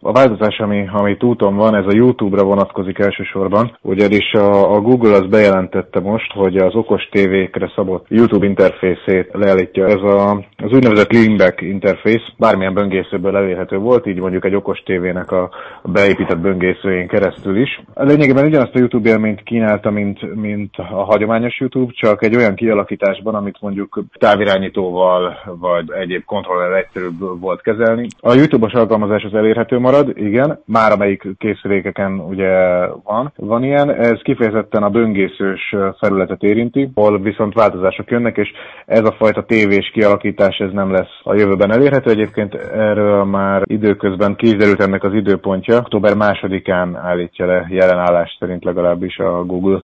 A változás, ami úton van, ez a YouTube-ra vonatkozik elsősorban, ugyanis a Google az bejelentette most, hogy az okos tévékre szabott YouTube interfészét leállítja. Ez az úgynevezett leanback interfész bármilyen böngészőből elérhető volt, így mondjuk egy okos tévének a beépített böngészőjén keresztül is. Lényegében ugyanazt a YouTube élményt kínálta, mint a hagyományos YouTube, csak egy olyan kialakításban, amit mondjuk távirányítóval vagy egyéb kontrollerrel egyszerűbb volt kezelni. A YouTube-os alkalmazás az elérhető marad, igen, már amelyik készülékeken ugye van ilyen, ez kifejezetten a böngészős felületet érinti, hol viszont változások jönnek, és ez a fajta tévés kialakítás ez nem lesz a jövőben elérhető. Egyébként erről már időközben kiderült ennek az időpontja. Október 2-án állítja le jelen állás szerint legalábbis a Google.